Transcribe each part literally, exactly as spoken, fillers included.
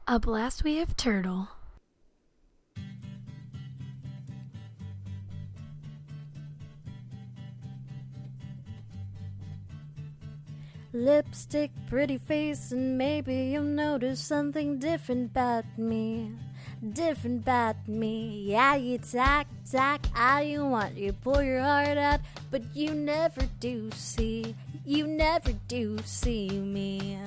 Up last we have Turtle. Lipstick, pretty face, and maybe you'll notice something different about me. Different about me. Yeah, you talk, talk all you want. You pour your heart out, but you never do see. You never do see me.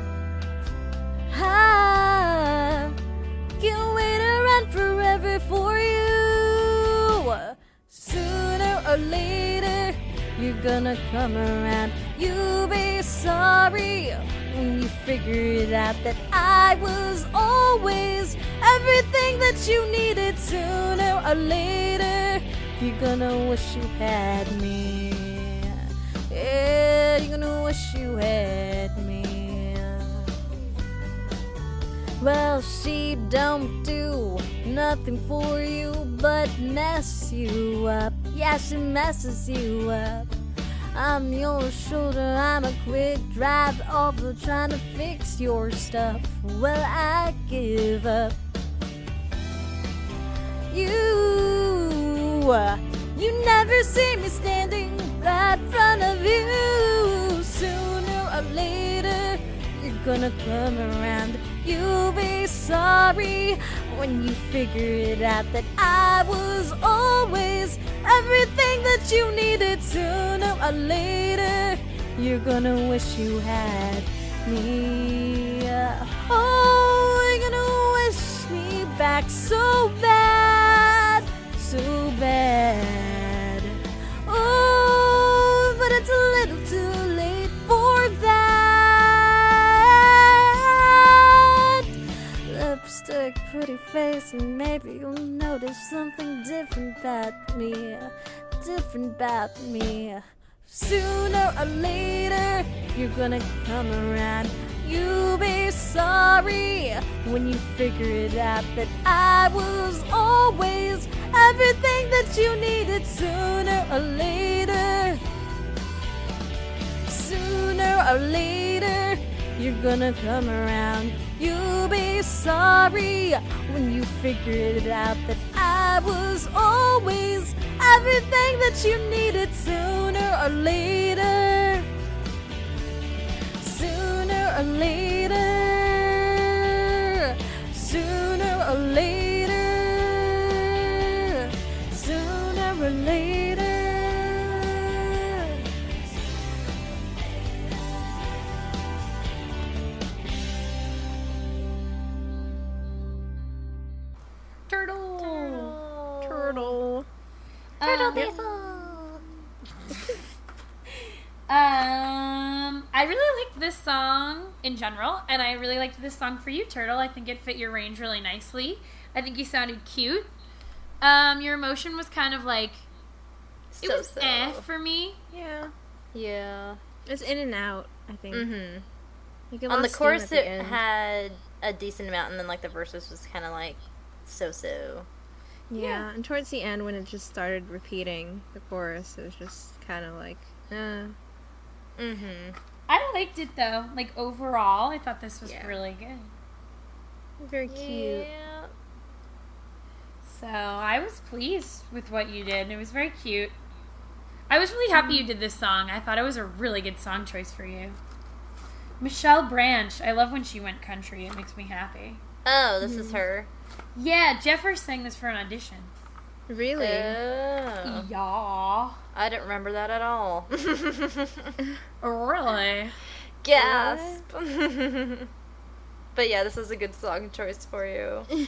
I can't wait around forever for you. Sooner or later, you're gonna come around. You'll be sorry when you figure it out that I was always everything that you needed. Sooner or later, you're gonna wish you had me. Yeah, you're gonna wish you had me. Well, she don't do nothing for you but mess you up. Yeah, she messes you up. I'm your shoulder, I'm a quick drive over trying to fix your stuff. Well, I give up. You, you never see me standing right in front of you. Sooner or later, you're gonna come around. You'll be sorry when you figure it out that I was always everything that you needed. Sooner or later, you're gonna wish you had me. Oh, you're gonna wish me back so bad, so bad. Oh, but it's a little too late for that. Lipstick, pretty face, and maybe you'll notice something different about me. Different about me. Sooner or later, you're gonna come around. You'll be sorry when you figure it out that I was always everything that you needed. Sooner or later, sooner or later, you're gonna come around. You'll be sorry when you figure it out that I was always everything that you needed. Sooner or later, sooner or later, sooner or later, sooner or later. Turtle. Turtle. Turtle. Turtle Um, Diesel. Um, I really liked this song in general, and I really liked this song for you, Turtle. I think it fit your range really nicely. I think you sounded cute. Um, your emotion was kind of like, it So, was so. eh for me. Yeah. Yeah. It's in and out, I think. Mm-hmm. You get On the lost chorus, at the it end. had a decent amount, and then like the verses was kind of like so-so. Yeah. Yeah. And towards the end, when it just started repeating the chorus, it was just kind of like, uh. Mm-hmm. I liked it though. Like overall, I thought this was Yeah. really good. Very cute. Yeah. So I was pleased with what you did. It was very cute. I was really happy you did this song. I thought it was a really good song choice for you. Michelle Branch. I love when she went country. It makes me happy. Oh, this is her. Yeah, Jeffers sang this for an audition. Really? Oh. Yeah. I didn't remember that at all. Really? Gasp. But yeah, this is a good song choice for you.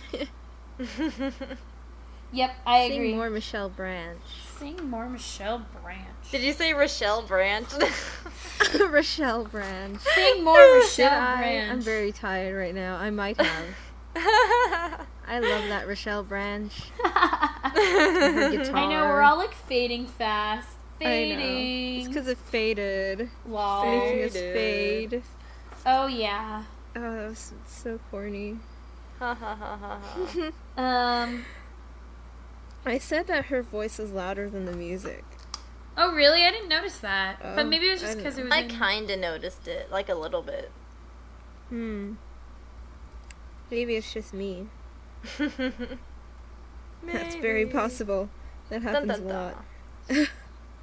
Yep, I Sing agree. more Michelle Branch. Sing more Michelle Branch. Did you say Rochelle Branch? Rochelle Branch. Sing more Did Michelle I? Branch. I'm very tired right now. I might have. I love that Rochelle Branch. Her guitar. I know, we're all like fading fast. I know. Fading. It's because it faded. Lol. Making us Faded. fade. Oh, yeah. Oh, that was so corny. Ha ha ha ha ha. Um. I said that her voice is louder than the music. Oh, really? I didn't notice that. Oh, but maybe it was I just don't because it know. was. I in- kind of noticed it, like a little bit. Hmm. Maybe it's just me. That's very possible. That happens Dun, dun, a lot.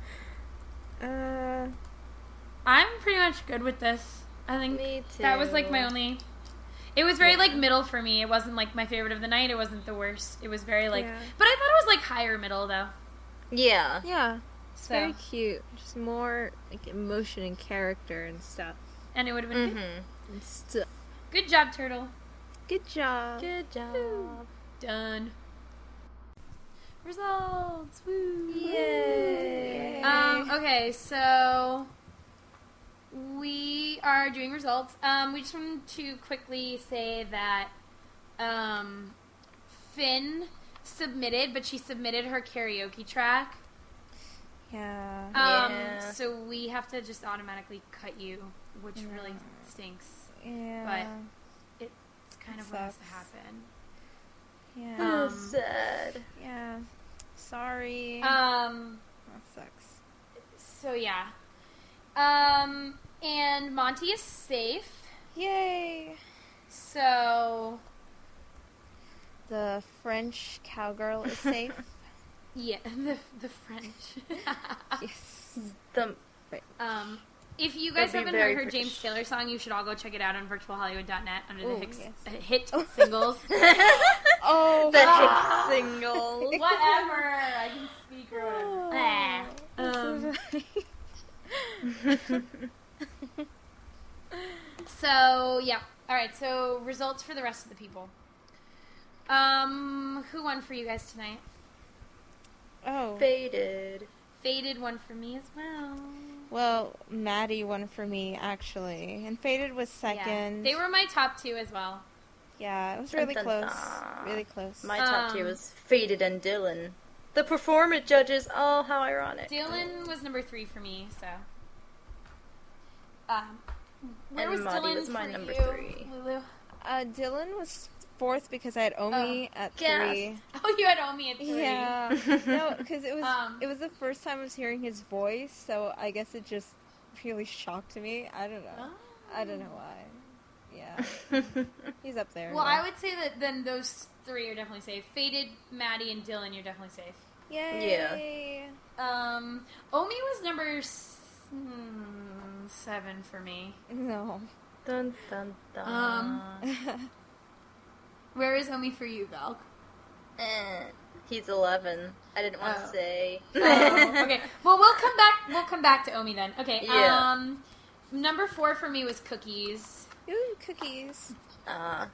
uh, I'm pretty much good with this. I think Me that was like my too. only. It was very like middle for me. It wasn't like my favorite of the night. It wasn't the worst. It was very like, Yeah. but I thought it was like higher middle though. Yeah. yeah, it's So very cute. Just more like emotion and character and stuff. and it would have been good. Mm-hmm. And stuff. Good job, Turtle. Good job. Good job. Done. Results. Woo. Yay. Um, okay, so we are doing results. Um, we just wanted to quickly say that um, Finn submitted, but she submitted her karaoke track. Yeah. Um, Yeah. So we have to just automatically cut you, which really stinks. Yeah. It's kind of what has to Sucks. happen. Yeah. Um, sad. yeah. Sorry. Um, that sucks. so yeah. Um, and Monty is safe. Yay. So The French cowgirl is safe. yeah, the the French. Yes. The um, if you guys That'd be haven't very heard her James British. Taylor song, you should all go check it out on virtual hollywood dot net under the Ooh, Hicks, yes. uh, hit singles. Oh, the hit single. Whatever, I can speak or whatever. Oh. Um, so yeah, all right. So results for the rest of the people. Um, who won for you guys tonight? Oh. Faded. Faded won for me as well. Well, Maddie won for me, actually. And Faded was second. Yeah. They were my top two as well. Yeah, it was Dun, really dun, close. dun. Really close. My top Um, tier was Faded and Dylan. The performance judges. Oh, how ironic. Dylan was number three for me, so. Um, where And was Maudie Dylan was my for number you, three. Lulu? Uh, Dylan was fourth because I had Omi at Yes. three. Oh, you had Omi at three. Yeah. No, because it was Um, it was the first time I was hearing his voice, so I guess it just really shocked me. I don't know. Oh. I don't know why. Yeah. He's up there. Well, though. I would say that then those three are definitely safe. Faded, Maddie, and Dylan, you're definitely safe. Yay. Um, Omi was number s- hmm, seven for me. No. Dun, dun, dun. Um, Where is Omi for you, Valk? Eh, he's eleven. I didn't want to Oh. say. Oh, okay. Well, we'll come back. We'll come back to Omi then. Okay. Yeah. Um, number four for me was Cookies. Ooh, cookies. Uh,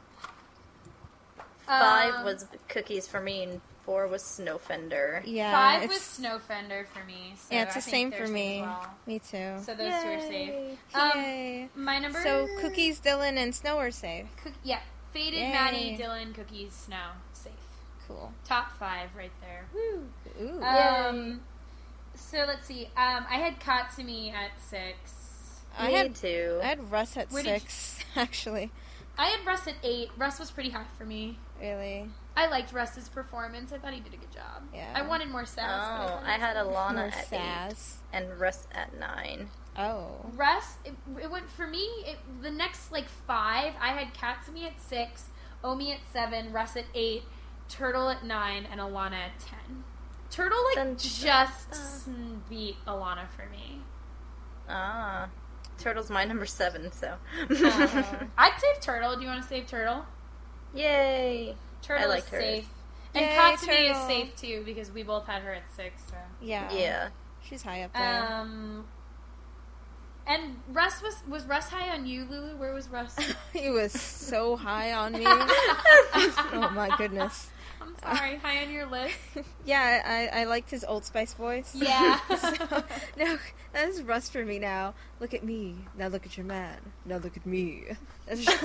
five Um, was Cookies for me, and four was Snowfender. Yeah. Five it's, was Snow Fender for me. So yeah, it's I the think same they're for safe me. as well. Me too. So those two are safe. Yay. Um, Yay. My number. So cookies, Dylan, and Snow are safe. Cook- yeah. Faded, Yay. Maddie, Dylan, Cookies, Snow, safe. Cool. Top five right there. Woo. Ooh. Um. So let's see. Um, I had Katsumi at six. I me had too. I had Russ at Where did you- six, actually. I had Russ at eight. Russ was pretty high for me. Really. I liked Russ's performance. I thought he did a good job. Yeah. I wanted more sass. but I, Oh, thought he I was had good. Alana More at eight sass. and Russ at nine. Oh. Russ, it, it went for me. It, the next like five, I had Katsumi at six, Omi at seven, Russ at eight, Turtle at nine, and Alana at ten. Turtle like Dun, dun, just dun. beat Alana for me. Ah. Turtle's my number seven, so. Uh, I'd save Turtle. Do you want to save Turtle? Yay. Turtle I liked is hers. safe, and Yay, Katsumi is Turtle. safe too because we both had her at six. So. Yeah. Yeah. She's high up there. Um. And Russ was was Russ high on you, Lulu? Where was Russ? He was so high on me. Oh my goodness. I'm sorry, high on your list. Yeah, I, I liked his Old Spice voice. Yeah. So, no, that is Russ for me now. Look at me. Now look at your man. Now look at me. That's just-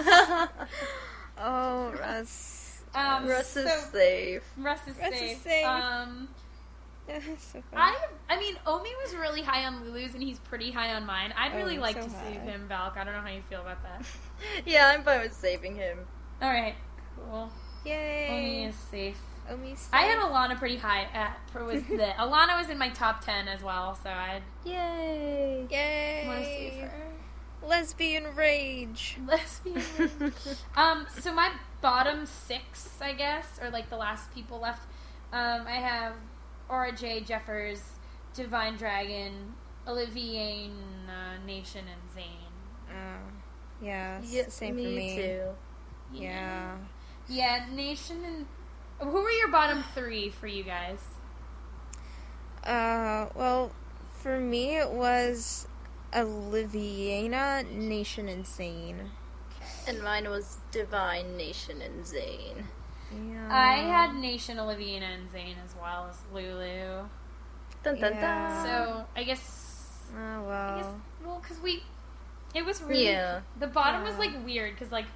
oh, Russ. Um, Russ is so- safe. Russ is Russ is safe. safe. Um, That's so funny. I I mean, Omi was really high on Lulu's, and he's pretty high on mine. I'd really Oh, like so to save high. him, Valk. I don't know how you feel about that. Yeah, I'm fine with saving him. All right, cool. Yay. Omi is safe. Omi's safe. I had Alana pretty high. At, was the Alana was in my top ten as well, so I'd Yay. Yay. want to save her. Lesbian rage. Lesbian. um. So my bottom six, I guess, or like the last people left. Um, I have Aura J, Jeffers, Divine Dragon, Olivier, uh, Nation, and Zane. Uh, yeah, it's Yeah, the same me for me. too. Yeah. Yeah, Nation and... Who were your bottom three for you guys? Uh, well, for me it was Oliviana, Nation, and Zane. And mine was Divine, Nation, and Zane. Yeah. I had Nation, Olivier, and Zane as well as Lulu. Dun dun Yeah. dun. So, I guess... Oh, I well. guess, well, because we, it was really, Yeah. the bottom was, Yeah. like, weird, because, like,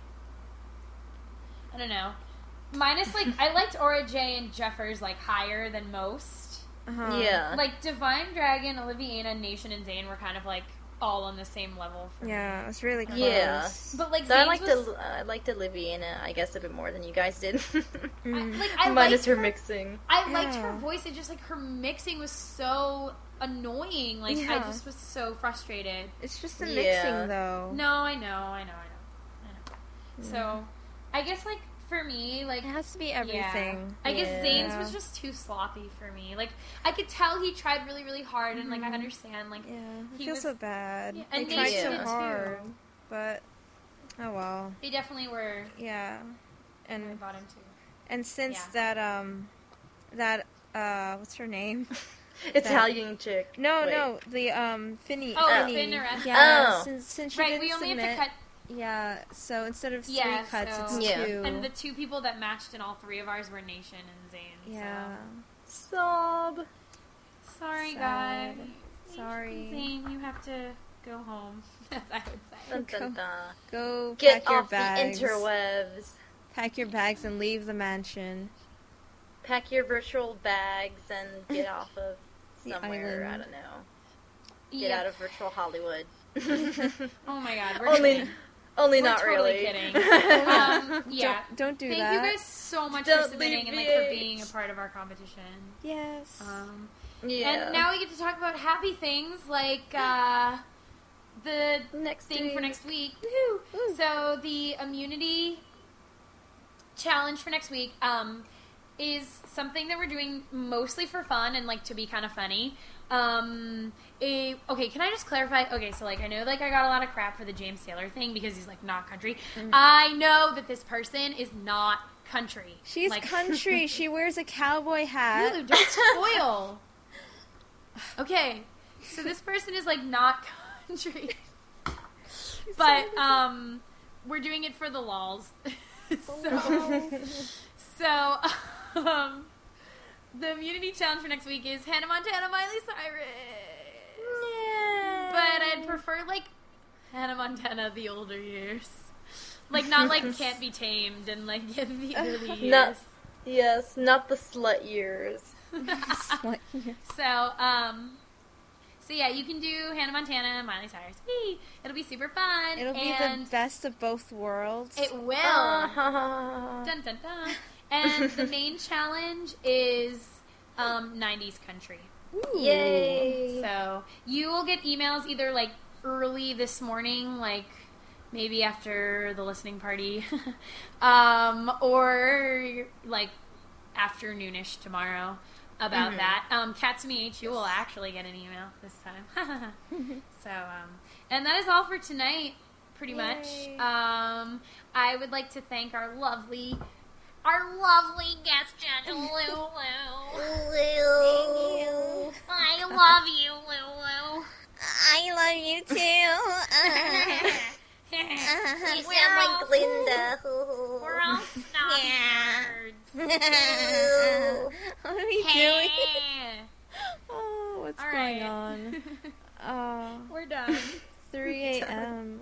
I don't know, minus, like, I liked Aura J and Jeffers, like, higher than most, Uh-huh. Yeah. like, Divine Dragon, Olivier, Nation, and Zane were kind of, like, all on the same level for Yeah, me. it was really close. Yeah. But, like, So I Zane's liked was, the I liked Oliviana, I guess, a bit more than you guys did. I, Mm. like, I Minus liked her her, mixing. I liked her Yeah. voice, it just, like, her mixing was so annoying, like, I Yeah. just was so frustrated. It's just the Yeah. mixing, though. No, I know, I know, I know. I know. So, I guess, like, for me, like... It has to be yeah. everything. I guess Yeah. Zane's was just too sloppy for me. Like, I could tell he tried really, really hard, and, like, I understand, like... Yeah, I He feel was- so bad. Yeah, they and tried Nation so did, too. hard, but oh well. They definitely were... Yeah, I and bought him, too. and since Yeah. that um, that uh, what's her name? Italian chick. No, Wait. no, the um, Finny. Oh, Finny. Finn Arrest. Yeah, Oh. since since she Right, didn't we only submit, have to cut... Yeah, so instead of three Yeah, cuts, so- it's Yeah. two. And the two people that matched in all three of ours were Nation and Zane. yeah, Sob. So. Sorry, Sad. guys. Sorry. Zane, you have to go home, as I would say. Dun dun dun. go Get pack your off bags. the interwebs. Pack your bags and leave the mansion. Pack your virtual bags and get off of The somewhere. I island. don't know. Get Yeah. out of virtual Hollywood. Oh my god, we're only, kidding. only We're not totally really. kidding. Um, yeah. Don't, don't do Thank that. you guys so much Don't for submitting leave and like V for H. being a part of our competition. Yes. Um, yeah. And now we get to talk about happy things like uh, the next thing for week. next week. Woo, woo. So the immunity challenge for next week um, is something that we're doing mostly for fun and like to be kind of funny. Um, a, okay, can I just clarify? Okay, so like I know like I got a lot of crap for the James Taylor thing because he's like not country. I know that this person is not country. She's like, country. She wears a cowboy hat. Lulu, don't spoil. Okay, so this person is like not country, but um, we're doing it for the lols. so, so um, the immunity challenge for next week is Hannah Montana, Miley Cyrus. But I'd prefer like Hannah Montana the older years, like not like Can't Be Tamed and like the early years. Not, yes, not the slut years. What? So, um, so yeah, you can do Hannah Montana and Miley Cyrus. Whee! It'll be super fun. It'll be and the best of both worlds. It will. Uh, Dun dun dun. And the main challenge is um, nineties country. Ooh. Yay! So you will get emails either like early this morning, like maybe after the listening party, um, or like afternoonish tomorrow about Mhm. that. Um, Katsumi H, you will actually get an email this time. So, um, and that is all for tonight, pretty much. Yay. Um, I would like to thank our lovely, our lovely guest judge, Lulu. Lulu. I love you, Lulu. I love you too. You We're sound all- like Glinda. We're all snobby Yeah. nerds. What are we Hey. doing? Oh, what's All going right. on? Oh, We're done. three a.m.